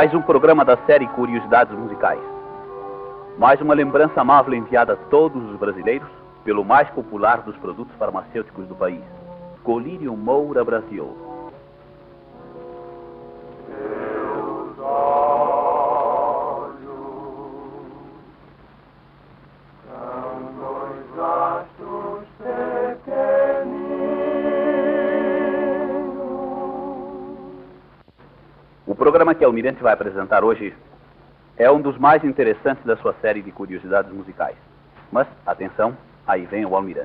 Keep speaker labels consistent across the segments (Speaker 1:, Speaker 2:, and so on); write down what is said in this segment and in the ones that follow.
Speaker 1: Mais um programa da série Curiosidades Musicais. Mais uma lembrança amável enviada a todos os brasileiros pelo mais popular dos produtos farmacêuticos do país, Colírio Moura Brasil. O programa que Almirante vai apresentar hoje é um dos mais interessantes da sua série de curiosidades musicais. Mas, atenção, aí vem o Almirante.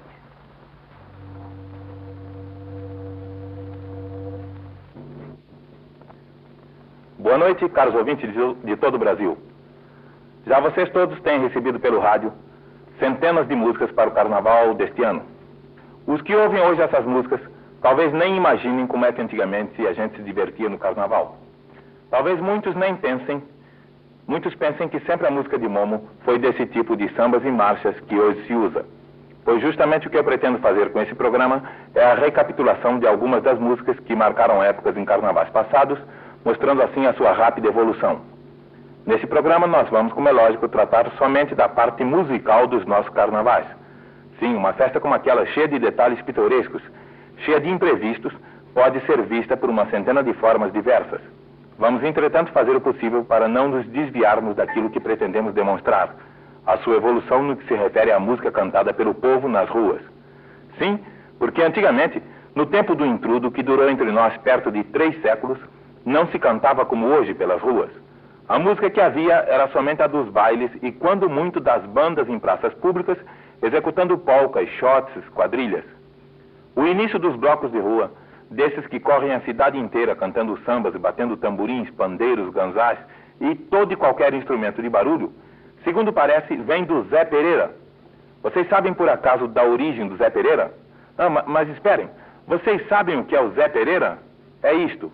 Speaker 2: Boa noite, caros ouvintes de todo o Brasil. Já vocês todos têm recebido pelo rádio centenas de músicas para o carnaval deste ano. Os que ouvem hoje essas músicas talvez nem imaginem como é que antigamente a gente se divertia no carnaval. Talvez muitos pensem que sempre a música de Momo foi desse tipo de sambas e marchas que hoje se usa. Pois justamente o que eu pretendo fazer com esse programa é a recapitulação de algumas das músicas que marcaram épocas em carnavais passados, mostrando assim a sua rápida evolução. Nesse programa nós vamos, como é lógico, tratar somente da parte musical dos nossos carnavais. Sim, uma festa como aquela, cheia de detalhes pitorescos, cheia de imprevistos, pode ser vista por uma centena de formas diversas. Vamos, entretanto, fazer o possível para não nos desviarmos daquilo que pretendemos demonstrar, a sua evolução no que se refere à música cantada pelo povo nas ruas. Sim, porque antigamente, no tempo do intrudo, que durou entre nós perto de 3 séculos, não se cantava como hoje pelas ruas. A música que havia era somente a dos bailes e, quando muito, das bandas em praças públicas, executando polcas, shots, quadrilhas. O início dos blocos de rua, desses que correm a cidade inteira cantando sambas e batendo tamborins, pandeiros, ganzás e todo e qualquer instrumento de barulho, segundo parece, vem do Zé Pereira. Vocês sabem por acaso da origem do Zé Pereira? Mas esperem, vocês sabem o que é o Zé Pereira? É isto.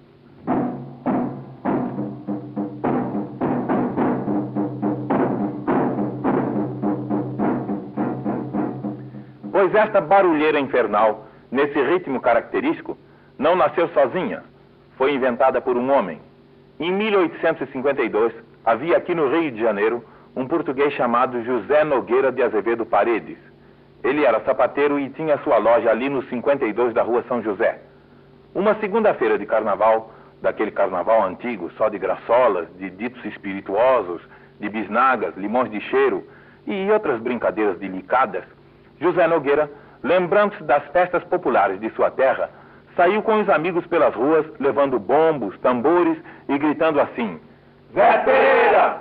Speaker 2: Pois esta barulheira infernal, nesse ritmo característico, não nasceu sozinha, foi inventada por um homem. Em 1852, havia aqui no Rio de Janeiro um português chamado José Nogueira de Azevedo Paredes. Ele era sapateiro e tinha sua loja ali no 52 da Rua São José. Uma segunda-feira de carnaval, daquele carnaval antigo, só de graçolas, de ditos espirituosos, de bisnagas, limões de cheiro e outras brincadeiras delicadas, José Nogueira, lembrando-se das festas populares de sua terra, saiu com os amigos pelas ruas, levando bombos, tambores e gritando assim: Zé Pereira!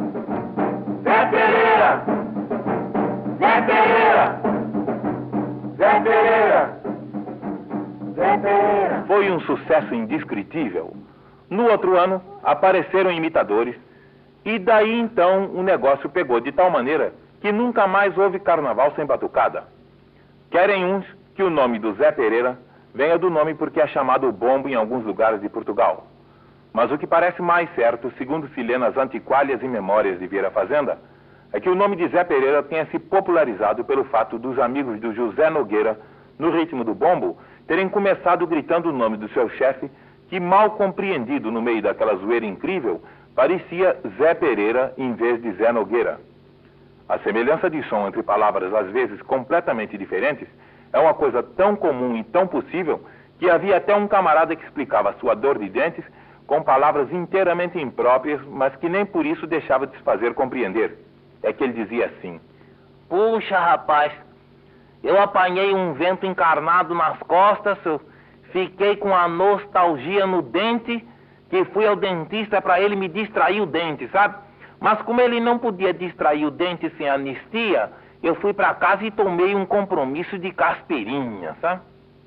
Speaker 2: Zé Pereira! Zé Pereira! Zé Pereira! Zé Pereira! Foi um sucesso indescritível. No outro ano, apareceram imitadores, e daí então o negócio pegou de tal maneira que nunca mais houve carnaval sem batucada. Querem uns que o nome do Zé Pereira venha do nome porque é chamado bombo em alguns lugares de Portugal. Mas o que parece mais certo, segundo se lê nas antiquárias e memórias de Vieira Fazenda, é que o nome de Zé Pereira tenha se popularizado pelo fato dos amigos do José Nogueira, no ritmo do bombo, terem começado gritando o nome do seu chefe, que, mal compreendido no meio daquela zoeira incrível, parecia Zé Pereira em vez de Zé Nogueira. A semelhança de som entre palavras às vezes completamente diferentes é uma coisa tão comum e tão possível que havia até um camarada que explicava sua dor de dentes com palavras inteiramente impróprias, mas que nem por isso deixava de se fazer compreender. É que ele dizia assim: puxa, rapaz, eu apanhei um vento encarnado nas costas, eu fiquei com a nostalgia no dente, que fui ao dentista para ele me distrair o dente, sabe? Mas como ele não podia distrair o dente sem anistia, eu fui para casa e tomei um compromisso de caspirinha, sabe?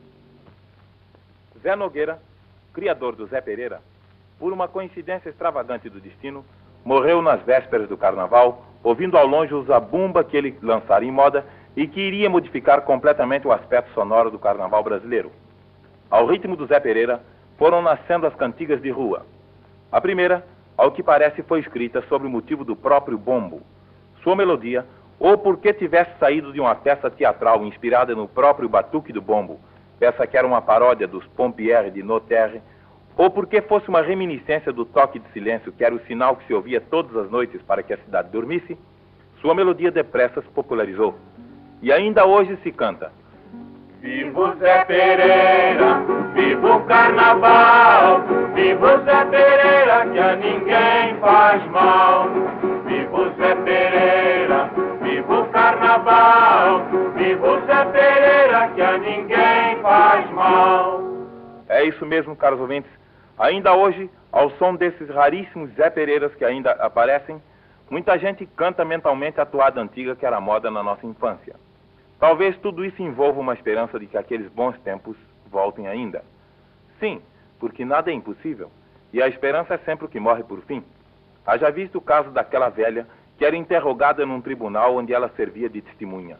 Speaker 2: Zé Nogueira, criador do Zé Pereira, por uma coincidência extravagante do destino, morreu nas vésperas do carnaval, ouvindo ao longe o zabumba que ele lançara em moda e que iria modificar completamente o aspecto sonoro do carnaval brasileiro. Ao ritmo do Zé Pereira, foram nascendo as cantigas de rua. A primeira, ao que parece, foi escrita sobre o motivo do próprio bombo. Sua melodia, ou porque tivesse saído de uma peça teatral inspirada no próprio batuque do bombo, peça que era uma paródia dos Pompiers de Notaire, ou porque fosse uma reminiscência do toque de silêncio, que era o sinal que se ouvia todas as noites para que a cidade dormisse, sua melodia depressa se popularizou. E ainda hoje se canta:
Speaker 3: Vivo Zé Pereira, vivo o carnaval, vivo Zé Pereira, que a ninguém faz mal. Vivo Zé Pereira, vivo o carnaval, vivo Zé Pereira, que a ninguém faz mal.
Speaker 2: É isso mesmo, caros ouvintes. Ainda hoje, ao som desses raríssimos Zé Pereiras que ainda aparecem, muita gente canta mentalmente a toada antiga que era moda na nossa infância. Talvez tudo isso envolva uma esperança de que aqueles bons tempos voltem ainda. Sim, porque nada é impossível, e a esperança é sempre o que morre por fim. Haja visto o caso daquela velha que era interrogada num tribunal onde ela servia de testemunha.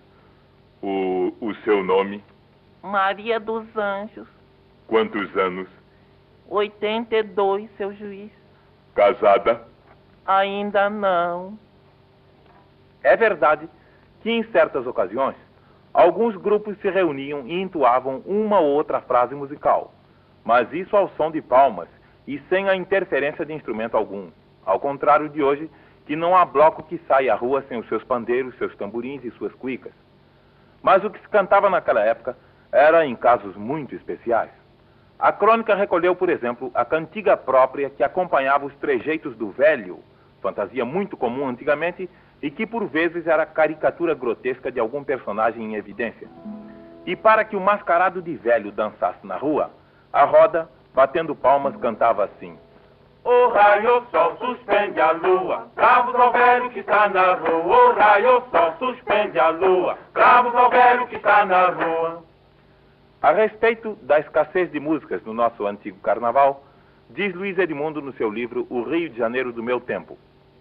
Speaker 4: O seu nome?
Speaker 5: Maria dos Anjos.
Speaker 4: Quantos anos?
Speaker 5: 82, seu juiz.
Speaker 4: Casada?
Speaker 5: Ainda não.
Speaker 2: É verdade que em certas ocasiões, alguns grupos se reuniam e entoavam uma ou outra frase musical, mas isso ao som de palmas e sem a interferência de instrumento algum. Ao contrário de hoje, que não há bloco que saia à rua sem os seus pandeiros, seus tamborins e suas cuicas. Mas o que se cantava naquela época era em casos muito especiais. A crônica recolheu, por exemplo, a cantiga própria que acompanhava os trejeitos do velho, fantasia muito comum antigamente e que por vezes era caricatura grotesca de algum personagem em evidência. E para que o mascarado de velho dançasse na rua, a roda, batendo palmas, cantava assim:
Speaker 3: O raio sol suspende a lua, bravos ao velho que está na rua. O raio sol suspende a lua, bravos ao velho que está na rua.
Speaker 2: A respeito da escassez de músicas no nosso antigo carnaval, diz Luiz Edmundo no seu livro O Rio de Janeiro do Meu Tempo: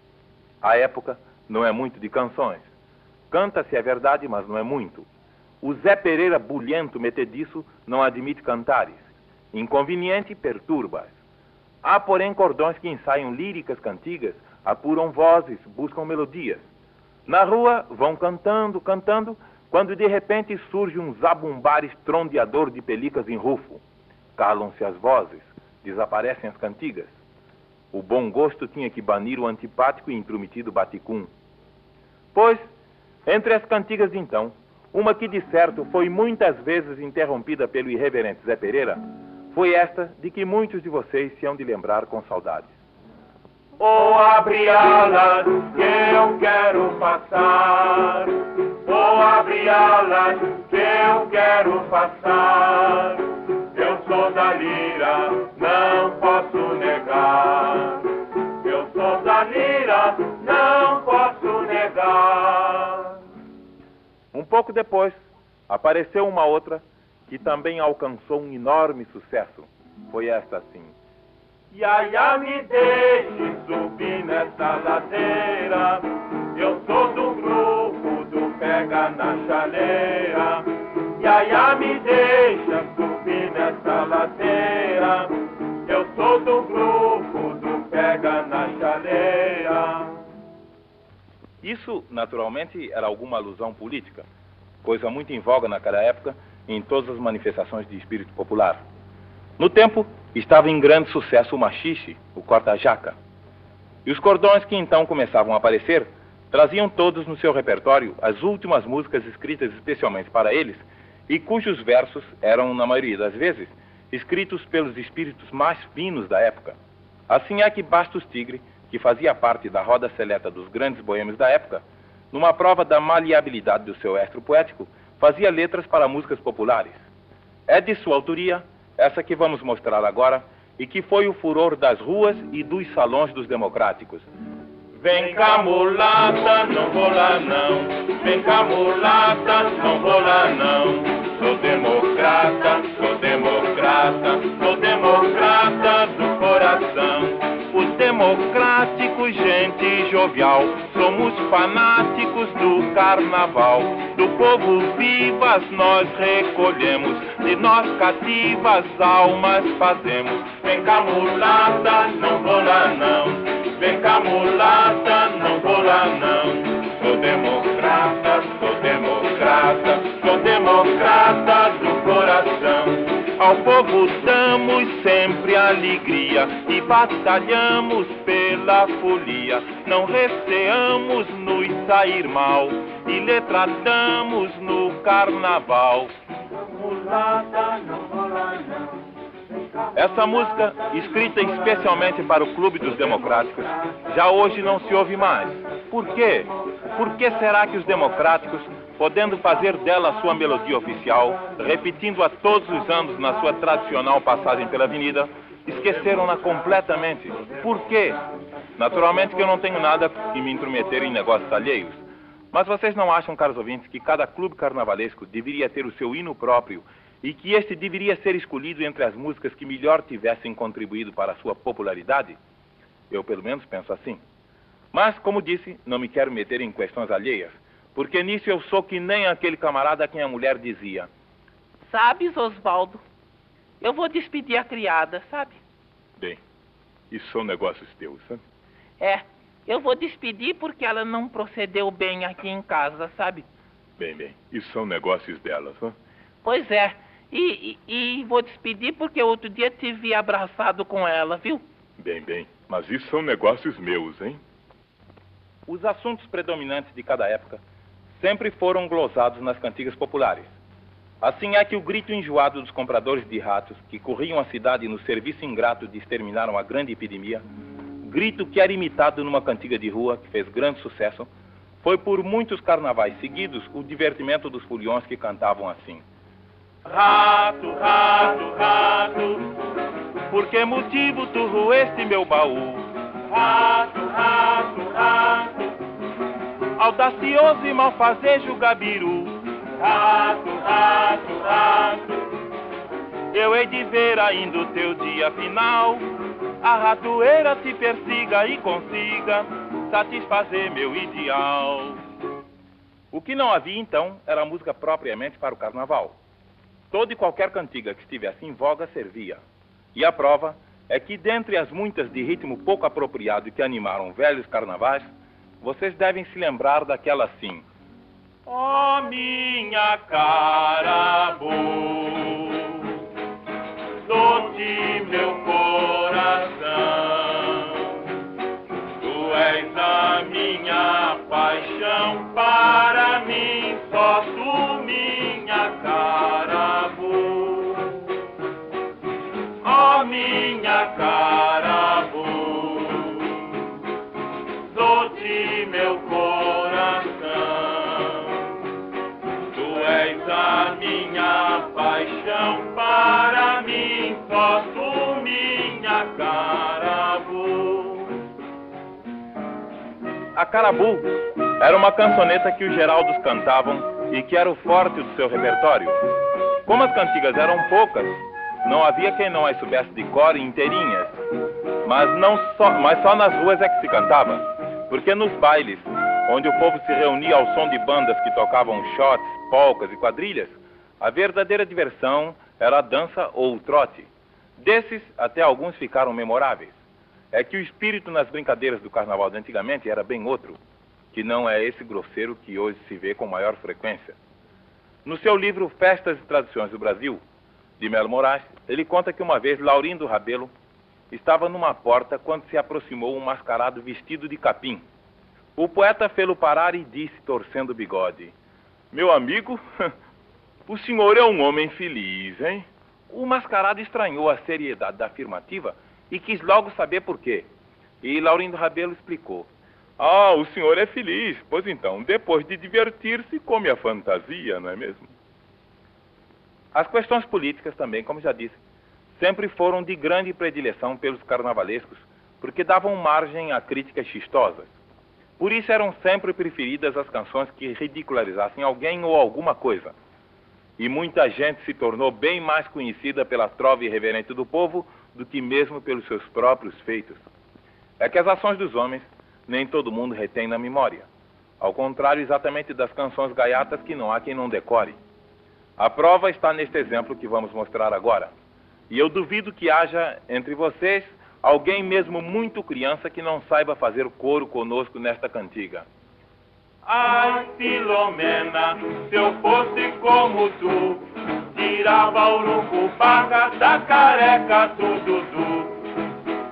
Speaker 2: a época não é muito de canções. Canta-se, é verdade, mas não é muito. O Zé Pereira bulhento metediço não admite cantares. Inconveniente perturba-as. Há, porém, cordões que ensaiam líricas cantigas, apuram vozes, buscam melodias. Na rua vão cantando, cantando, quando de repente surge um zabumbar estrondeador de pelicas em rufo. Calam-se as vozes, desaparecem as cantigas. O bom gosto tinha que banir o antipático e intrometido baticum. Pois, entre as cantigas de então, uma que de certo foi muitas vezes interrompida pelo irreverente Zé Pereira, foi esta de que muitos de vocês se hão de lembrar com saudades.
Speaker 3: Oh, abre alas que eu quero passar. Oh, abre alas que eu quero passar. Eu sou da lira, não posso negar. Eu sou da lira, não posso negar.
Speaker 2: Um pouco depois, apareceu uma outra que também alcançou um enorme sucesso. Foi esta assim:
Speaker 3: Iaia, me deixe subir nessa ladeira. Eu sou do grupo do Pega na Chaleira. Iaia, me deixa subir nessa ladeira. Eu sou do grupo do Pega na Chaleira.
Speaker 2: Isso, naturalmente, era alguma alusão política, coisa muito em voga naquela época em todas as manifestações de espírito popular. No tempo, estava em grande sucesso o machixe, o corta-jaca. E os cordões que então começavam a aparecer traziam todos no seu repertório as últimas músicas escritas especialmente para eles e cujos versos eram, na maioria das vezes, escritos pelos espíritos mais finos da época. Assim é que Bastos Tigre, que fazia parte da roda seleta dos grandes boêmios da época, numa prova da maleabilidade do seu estro poético, fazia letras para músicas populares. É de sua autoria essa que vamos mostrar agora e que foi o furor das ruas e dos salões dos democráticos.
Speaker 3: Vem cá, mulata, não vou lá não. Vem cá, mulata, não vou lá não. Sou democrata, sou democrata, sou democrata do coração.
Speaker 2: Os democráticos, gente jovial, somos fanáticos do carnaval. Do povo vivas nós recolhemos, de nós cativas almas fazemos.
Speaker 3: Vem cá, mulata, não vou lá não. Vem cá, mulata, não vou lá não. Sou democrata, sou democrata, sou democrata do coração.
Speaker 2: Ao povo damos sempre alegria batalhamos pela folia, não receamos nos sair mal e lhe tratamos no carnaval. Essa música, escrita especialmente para o Clube dos Democráticos, já hoje não se ouve mais. Por quê? Por que será que os democráticos, podendo fazer dela sua melodia oficial, repetindo-a todos os anos na sua tradicional passagem pela avenida, esqueceram-na completamente? Por quê? Naturalmente que eu não tenho nada em me intrometer em negócios alheios. Mas vocês não acham, caros ouvintes, que cada clube carnavalesco deveria ter o seu hino próprio e que este deveria ser escolhido entre as músicas que melhor tivessem contribuído para a sua popularidade? Eu, pelo menos, penso assim. Mas, como disse, não me quero meter em questões alheias, porque nisso eu sou que nem aquele camarada a quem a mulher dizia:
Speaker 5: Sabes, Osvaldo, eu vou despedir a criada, sabe?
Speaker 4: Bem, isso são negócios teus, sabe?
Speaker 5: Eu vou despedir porque ela não procedeu bem aqui em casa, sabe?
Speaker 4: Bem, isso são negócios delas, sabe?
Speaker 5: Pois é, e vou despedir porque outro dia te vi abraçado com ela, viu?
Speaker 4: Bem, mas isso são negócios meus, hein?
Speaker 2: Os assuntos predominantes de cada época sempre foram glosados nas cantigas populares. Assim é que o grito enjoado dos compradores de ratos que corriam a cidade no serviço ingrato de exterminar uma grande epidemia, grito que era imitado numa cantiga de rua que fez grande sucesso, foi por muitos carnavais seguidos o divertimento dos foliões que cantavam assim: Rato, rato, rato, por que motivo tu roeste meu baú? Rato, rato, rato, audacioso e malfazejo gabiru. Rato, rato, rato, eu hei de ver ainda o teu dia final. A ratoeira te persiga e consiga satisfazer meu ideal. O que não havia então era música propriamente para o carnaval. Toda e qualquer cantiga que estivesse em voga servia. E a prova é que, dentre as muitas de ritmo pouco apropriado que animaram velhos carnavais, vocês devem se lembrar daquela assim: ó minha cara boa, dou-te meu coração, tu és a minha paixão, para mim só tu minha cara boa, ó minha cara boa, dou-te meu coração, tu és a minha paixão, para mim só tu minha carabu. A carabu era uma cançoneta que os Geraldos cantavam e que era o forte do seu repertório. Como as cantigas eram poucas, não havia quem não as soubesse de cor inteirinhas. Mas só nas ruas é que se cantava, porque nos bailes, onde o povo se reunia ao som de bandas que tocavam shots, polcas e quadrilhas, a verdadeira diversão era a dança ou o trote. Desses, até alguns ficaram memoráveis. É que o espírito nas brincadeiras do carnaval de antigamente era bem outro, que não é esse grosseiro que hoje se vê com maior frequência. No seu livro Festas e Tradições do Brasil, de Melo Moraes, ele conta que uma vez Laurindo Rabelo estava numa porta quando se aproximou um mascarado vestido de capim. O poeta fê-lo parar e disse, torcendo o bigode: meu amigo, o senhor é um homem feliz, hein? O mascarado estranhou a seriedade da afirmativa e quis logo saber por quê. E Laurindo Rabelo explicou: ah, o senhor é feliz, pois então, depois de divertir-se, come a fantasia, não é mesmo? As questões políticas também, como já disse, sempre foram de grande predileção pelos carnavalescos, porque davam margem a críticas chistosas. Por isso eram sempre preferidas as canções que ridicularizassem alguém ou alguma coisa. E muita gente se tornou bem mais conhecida pela trova irreverente do povo do que mesmo pelos seus próprios feitos. É que as ações dos homens nem todo mundo retém na memória. Ao contrário exatamente das canções gaiatas que não há quem não decore. A prova está neste exemplo que vamos mostrar agora. E eu duvido que haja entre vocês alguém mesmo muito criança que não saiba fazer coro conosco nesta cantiga. Ai, Filomena, se eu fosse como tu, tirava o urucubaca da careca do Dudu.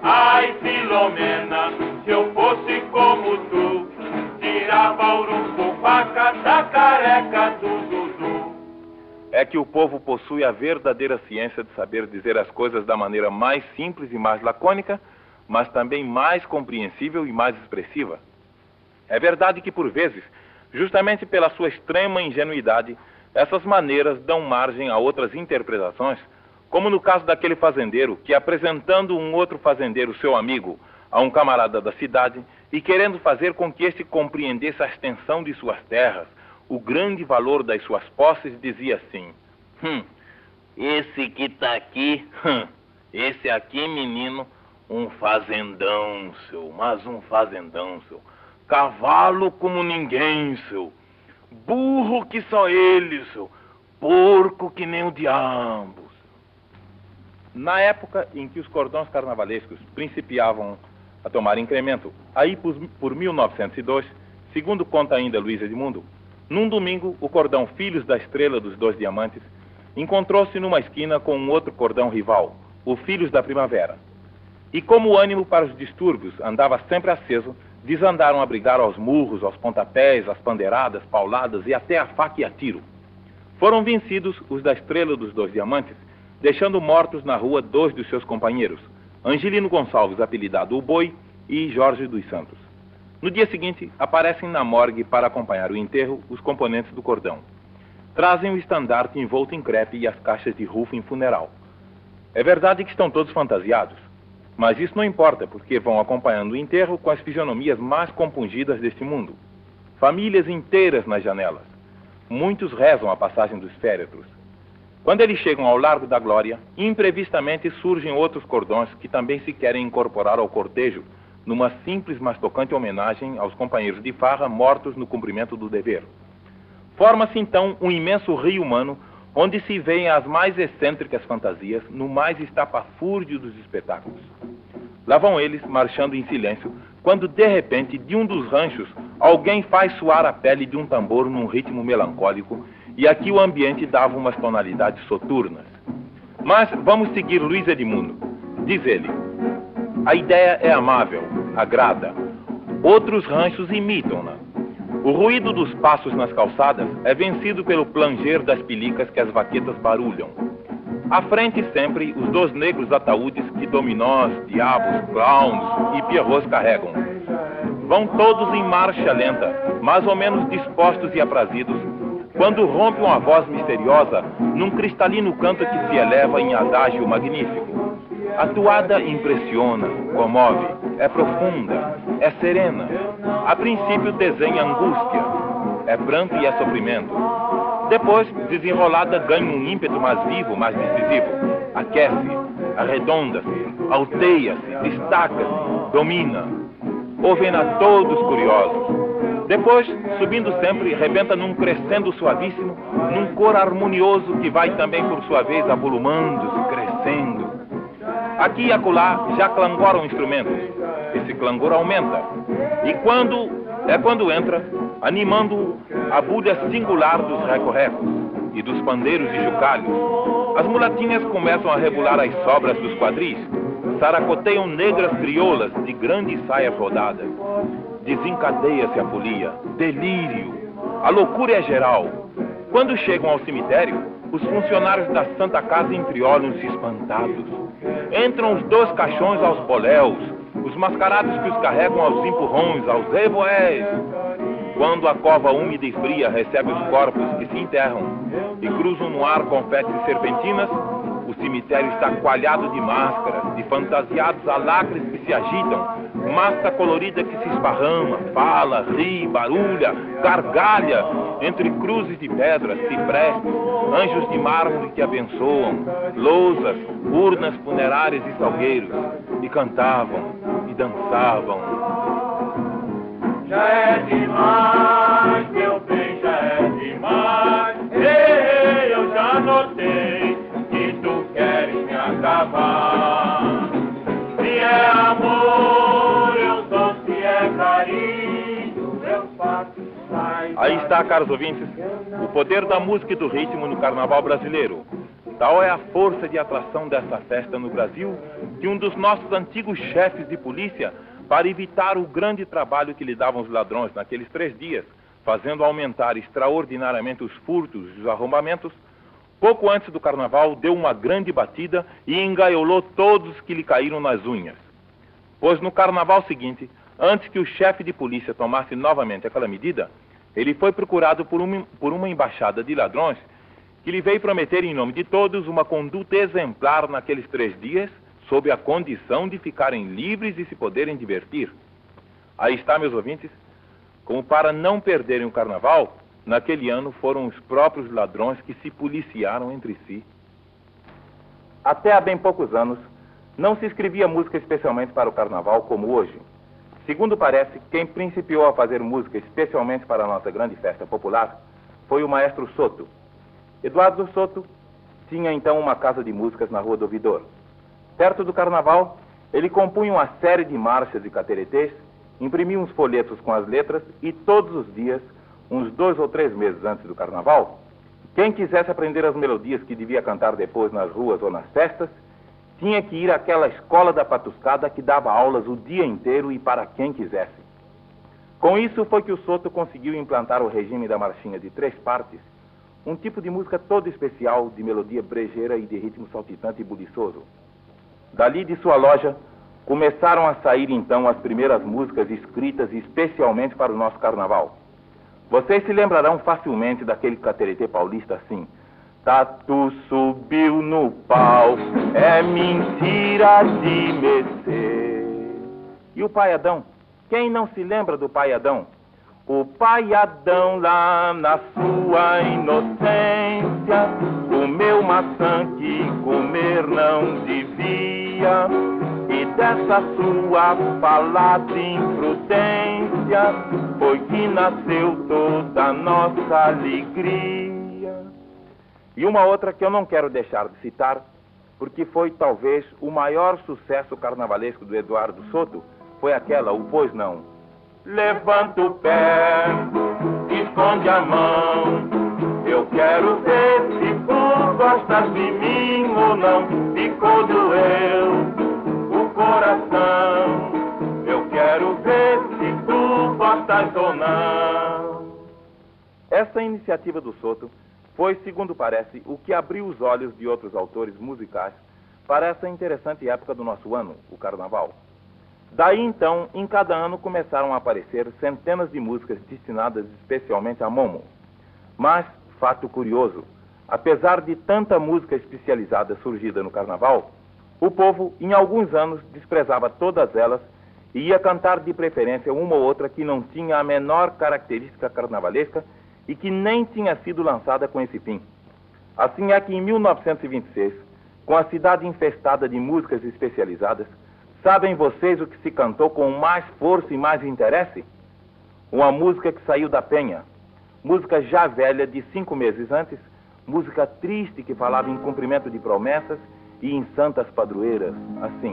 Speaker 3: Ai, Filomena, se eu fosse como tu, tirava o urucubaca da careca do Dudu.
Speaker 2: É que o povo possui a verdadeira ciência de saber dizer as coisas da maneira mais simples e mais lacônica, mas também mais compreensível e mais expressiva. É verdade que, por vezes, justamente pela sua extrema ingenuidade, essas maneiras dão margem a outras interpretações, como no caso daquele fazendeiro que, apresentando um outro fazendeiro, seu amigo, a um camarada da cidade, e querendo fazer com que este compreendesse a extensão de suas terras, o grande valor das suas posses, dizia assim: esse que tá aqui, esse aqui, menino, um fazendão, seu, mas um fazendão, seu. Cavalo como ninguém, seu. Burro que só ele, seu. Porco que nem o diabo, seu. Na época em que os cordões carnavalescos principiavam a tomar incremento, aí por 1902, segundo conta ainda Luiz Edmundo, num domingo, o cordão Filhos da Estrela dos Dois Diamantes encontrou-se numa esquina com um outro cordão rival, o Filhos da Primavera. E como o ânimo para os distúrbios andava sempre aceso, desandaram a brigar aos murros, aos pontapés, às pandeiradas, pauladas e até a faca e a tiro. Foram vencidos os da Estrela dos Dois Diamantes, deixando mortos na rua 2 dos seus companheiros, Angelino Gonçalves, apelidado o Boi, e Jorge dos Santos. No dia seguinte, aparecem na morgue para acompanhar o enterro os componentes do cordão. Trazem o estandarte envolto em crepe e as caixas de rufa em funeral. É verdade que estão todos fantasiados, mas isso não importa, porque vão acompanhando o enterro com as fisionomias mais compungidas deste mundo. Famílias inteiras nas janelas. Muitos rezam a passagem dos féretros. Quando eles chegam ao Largo da Glória, imprevistamente surgem outros cordões que também se querem incorporar ao cortejo, numa simples mas tocante homenagem aos companheiros de farra mortos no cumprimento do dever. Forma-se então um imenso rio humano, onde se veem as mais excêntricas fantasias no mais estapafúrdio dos espetáculos. Lá vão eles, marchando em silêncio, quando de repente, de um dos ranchos, alguém faz suar a pele de um tambor num ritmo melancólico, e aqui o ambiente dava umas tonalidades soturnas. Mas vamos seguir Luiz Edmundo. Diz ele: a ideia é amável, agrada. Outros ranchos imitam-na. O ruído dos passos nas calçadas é vencido pelo planger das pilicas que as vaquetas barulham. À frente sempre os 2 negros ataúdes que dominós, diabos, clowns e pierrots carregam. Vão todos em marcha lenta, mais ou menos dispostos e aprazidos, quando rompe uma voz misteriosa num cristalino canto que se eleva em adágio magnífico. A toada impressiona, comove, é profunda, é serena. A princípio desenha angústia, é pranto e é sofrimento. Depois, desenrolada, ganha um ímpeto mais vivo, mais decisivo. Aquece, arredonda-se, alteia-se, destaca-se, domina. Ouvem-na todos curiosos. Depois, subindo sempre, rebenta num crescendo suavíssimo, num cor harmonioso que vai também, por sua vez, avolumando-se, crescendo. Aqui e acolá já clangoram instrumentos. Esse clangor aumenta. E quando entra, animando a bulha singular dos recorrecos e dos pandeiros e chocalhos. As mulatinhas começam a rebolar as sobras dos quadris, saracoteiam negras crioulas de grandes saias rodadas. Desencadeia-se a folia, delírio, a loucura é geral. Quando chegam ao cemitério, os funcionários da Santa Casa entreolham-se espantados. Entram os 2 caixões aos boléus, os mascarados que os carregam aos empurrões, aos revoés. Quando a cova úmida e fria recebe os corpos que se enterram e cruzam no ar confetes e serpentinas, o cemitério está coalhado de máscaras, de fantasiados alacres que se agitam, massa colorida que se esparrama, fala, ri, barulha, gargalha, entre cruzes de pedras, ciprestes, anjos de mármore que abençoam, lousas, urnas funerárias e salgueiros, e cantavam, e dançavam.
Speaker 3: Já é demais, meu bem, já é demais. Ei, eu já notei que tu queres me acabar. Se é amor, eu dou, se é carinho, eu faço.
Speaker 2: Aí está, caros ouvintes, o poder da música e do ritmo no carnaval brasileiro. Tal é a força de atração desta festa no Brasil, de um dos nossos antigos chefes de polícia para evitar o grande trabalho que lhe davam os ladrões naqueles 3 dias, fazendo aumentar extraordinariamente os furtos e os arrombamentos. Pouco antes do carnaval, deu uma grande batida e engaiolou todos que lhe caíram nas unhas. Pois no carnaval seguinte, antes que o chefe de polícia tomasse novamente aquela medida, ele foi procurado por uma embaixada de ladrões que lhe veio prometer em nome de todos uma conduta exemplar naqueles 3 dias, sob a condição de ficarem livres e se poderem divertir. Aí está, meus ouvintes, como para não perderem o carnaval, naquele ano foram os próprios ladrões que se policiaram entre si. Até há bem poucos anos, não se escrevia música especialmente para o carnaval como hoje. Segundo parece, quem principiou a fazer música especialmente para a nossa grande festa popular foi o maestro Soto. Eduardo Soto tinha então uma casa de músicas na Rua do Ouvidor. Perto do carnaval, ele compunha uma série de marchas e cateretês, imprimia uns folhetos com as letras e todos os dias, uns 2 ou 3 meses antes do carnaval, quem quisesse aprender as melodias que devia cantar depois nas ruas ou nas festas, tinha que ir àquela escola da patuscada que dava aulas o dia inteiro e para quem quisesse. Com isso foi que o Soto conseguiu implantar o regime da marchinha de 3 partes, um tipo de música todo especial, de melodia brejeira e de ritmo saltitante e buliçoso. Dali de sua loja, começaram a sair então as primeiras músicas escritas especialmente para o nosso carnaval. Vocês se lembrarão facilmente daquele cateretê paulista assim: Tatu subiu no pau, é mentira de Mercê. E o Pai Adão? Quem não se lembra do Pai Adão? O Pai Adão lá na sua inocência comeu maçã que comer não devia, e dessa sua falada imprudência foi que nasceu toda a nossa alegria. E uma outra que eu não quero deixar de citar, porque foi talvez o maior sucesso carnavalesco do Eduardo Soto, foi aquela, o Pois Não. Levanta o pé, esconde a mão, eu quero ver se tu gostas de mim ou não. Ficou doeu o coração, eu quero ver se tu gostas ou não. Essa iniciativa do Soto foi, segundo parece, o que abriu os olhos de outros autores musicais para essa interessante época do nosso ano, o Carnaval. Daí então, em cada ano começaram a aparecer centenas de músicas destinadas especialmente a Momo. Mas, fato curioso, apesar de tanta música especializada surgida no Carnaval, o povo, em alguns anos, desprezava todas elas e ia cantar de preferência uma ou outra que não tinha a menor característica carnavalesca e que nem tinha sido lançada com esse fim. Assim é que em 1926, com a cidade infestada de músicas especializadas, sabem vocês o que se cantou com mais força e mais interesse? Uma música que saiu da penha, música já velha de 5 meses antes, música triste que falava em cumprimento de promessas e em santas padroeiras, assim: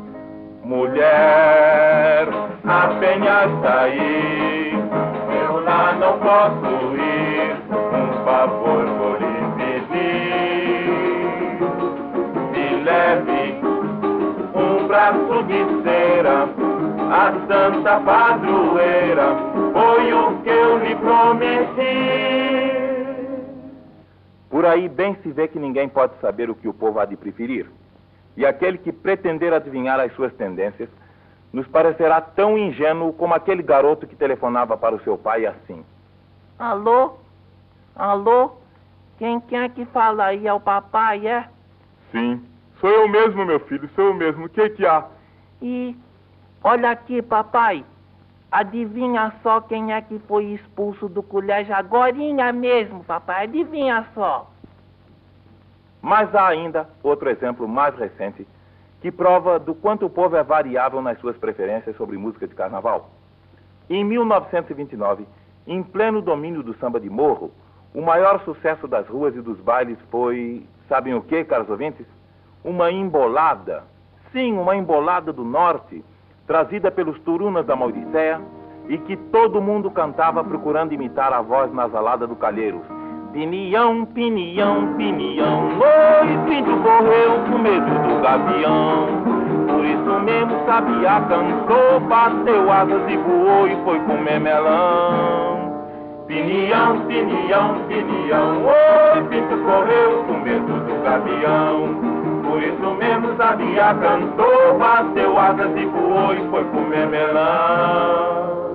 Speaker 2: mulher, a penha está aí, eu lá não posso ir, um favor vou lhe pedir, me leve um braço de cera, a santa padroeira, foi o que eu lhe prometi. Por aí bem se vê que ninguém pode saber o que o povo há de preferir. E aquele que pretender adivinhar as suas tendências nos parecerá tão ingênuo como aquele garoto que telefonava para o seu pai assim:
Speaker 5: Alô? Alô? Quem é que fala aí? É o papai, é?
Speaker 4: Sim, sou eu mesmo, meu filho, sou eu mesmo. O que há?
Speaker 5: E olha aqui, papai. Adivinha só quem é que foi expulso do colégio agorinha mesmo, papai. Adivinha só.
Speaker 2: Mas há ainda outro exemplo mais recente que prova do quanto o povo é variável nas suas preferências sobre música de carnaval. Em 1929, em pleno domínio do samba de morro, o maior sucesso das ruas e dos bailes foi, sabem o que, caros ouvintes? Uma embolada. Sim, uma embolada do norte, trazida pelos turunas da Mauricéia, e que todo mundo cantava procurando imitar a voz nasalada do Calheiros. Pinião, pinião, pinião, oi, pinto correu com medo do gavião. isso mesmo Sabiá cantou, bateu asas e voou e foi comer melão.
Speaker 3: Pinião, pinião, pinião, oi, pinto correu com medo do gavião. Por isso mesmo Sabiá cantou, bateu asas e voou e foi comer melão.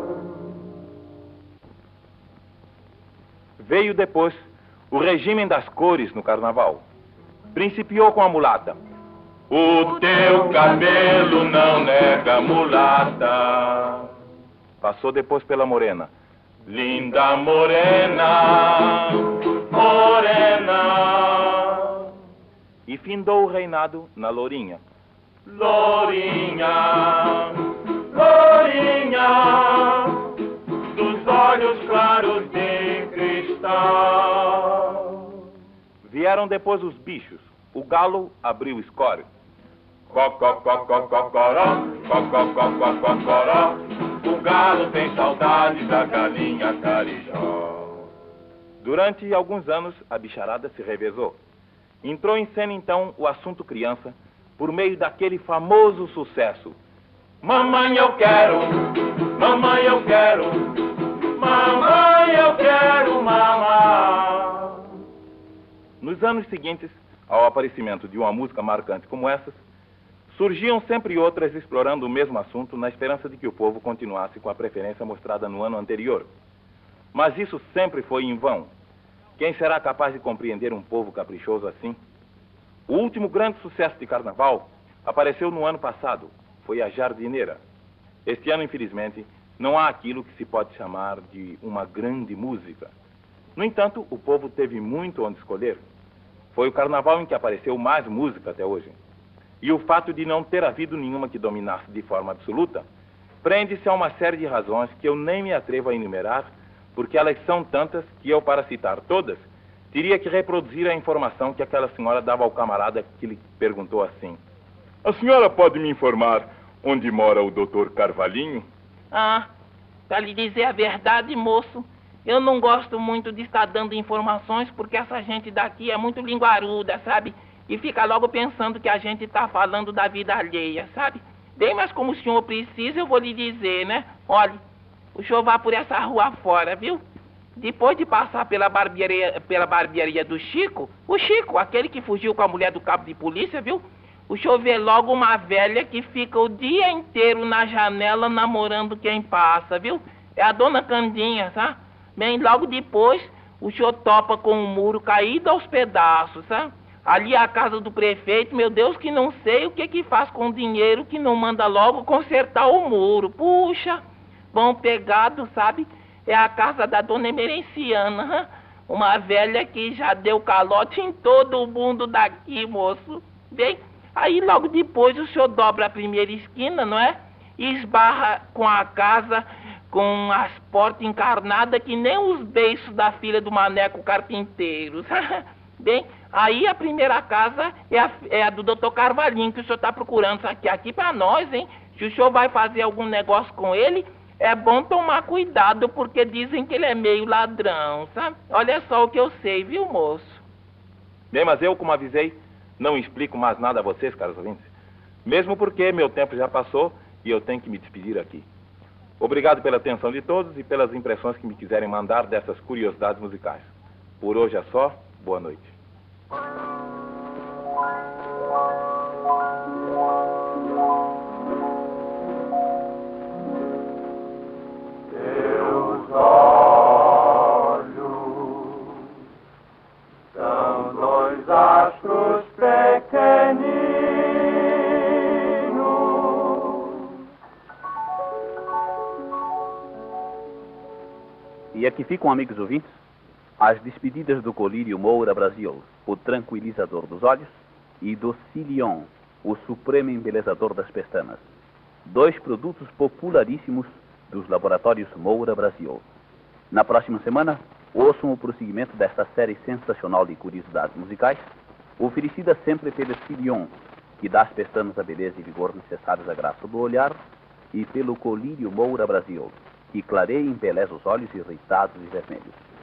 Speaker 2: Veio depois o regime das cores no carnaval. Principiou com a mulata.
Speaker 3: O teu cabelo não nega mulata.
Speaker 2: Passou depois pela morena.
Speaker 3: Linda morena, morena.
Speaker 2: E findou o reinado na lourinha.
Speaker 3: Lourinha, lourinha, dos olhos claros de cristal.
Speaker 2: Vieram depois os bichos. O galo abriu o escório.
Speaker 3: Cocoró, cocoró, o galo tem saudade da galinha carijó.
Speaker 2: Durante alguns anos, a bicharada se revezou. Entrou em cena, então, o assunto criança, por meio daquele famoso sucesso.
Speaker 3: Mamãe, eu quero, mamãe, eu quero, mamãe, eu quero mamar.
Speaker 2: Nos anos seguintes, ao aparecimento de uma música marcante como essas, surgiam sempre outras explorando o mesmo assunto na esperança de que o povo continuasse com a preferência mostrada no ano anterior. Mas isso sempre foi em vão. Quem será capaz de compreender um povo caprichoso assim? O último grande sucesso de carnaval apareceu no ano passado. Foi a Jardineira. Este ano, infelizmente, não há aquilo que se pode chamar de uma grande música. No entanto, o povo teve muito onde escolher. Foi o carnaval em que apareceu mais música até hoje. E o fato de não ter havido nenhuma que dominasse de forma absoluta prende-se a uma série de razões que eu nem me atrevo a enumerar, porque elas são tantas que eu, para citar todas, teria que reproduzir a informação que aquela senhora dava ao camarada que lhe perguntou assim.
Speaker 4: A senhora pode me informar onde mora o Dr. Carvalhinho?
Speaker 5: Ah, pra lhe dizer a verdade, moço, eu não gosto muito de estar dando informações porque essa gente daqui é muito linguaruda, sabe? E fica logo pensando que a gente está falando da vida alheia, sabe? Bem, mas como o senhor precisa, eu vou lhe dizer, né? Olha, o senhor vá por essa rua fora, viu? Depois de passar pela barbearia do Chico, o Chico, aquele que fugiu com a mulher do cabo de polícia, viu? O senhor vê logo uma velha que fica o dia inteiro na janela namorando quem passa, viu? É a dona Candinha, sabe? Bem, logo depois, o senhor topa com o muro caído aos pedaços, sabe? Ali é a casa do prefeito, meu Deus, que não sei o que faz com o dinheiro que não manda logo consertar o muro. Puxa, bom pegado, sabe? É a casa da dona Emerenciana, uma velha que já deu calote em todo mundo daqui, moço. Bem, aí logo depois o senhor dobra a primeira esquina, não é? E esbarra com a casa com as portas encarnadas que nem os beiços da filha do Maneco Carpinteiro. Bem, aí a primeira casa é a do Dr. Carvalhinho, que o senhor está procurando aqui para nós, hein? Se o senhor vai fazer algum negócio com ele, é bom tomar cuidado, porque dizem que ele é meio ladrão, sabe? Olha só o que eu sei, viu, moço?
Speaker 2: Bem, mas eu, como avisei, não explico mais nada a vocês, caros ouvintes. Mesmo porque meu tempo já passou e eu tenho que me despedir aqui. Obrigado pela atenção de todos e pelas impressões que me quiserem mandar dessas curiosidades musicais. Por hoje é só. Boa noite.
Speaker 3: Teus olhos são dois astros pequeninos.
Speaker 1: E aqui ficam, amigos ouvintes, as despedidas do Colírio Moura Brasil, o tranquilizador dos olhos, e do Cilion, o supremo embelezador das pestanas. Dois produtos popularíssimos dos laboratórios Moura Brasil. Na próxima semana, ouçam o prosseguimento desta série sensacional de curiosidades musicais, oferecida sempre pelo Cilion, que dá às pestanas a beleza e vigor necessários à graça do olhar, e pelo Colírio Moura Brasil, que clareia e embeleza os olhos irritados e vermelhos.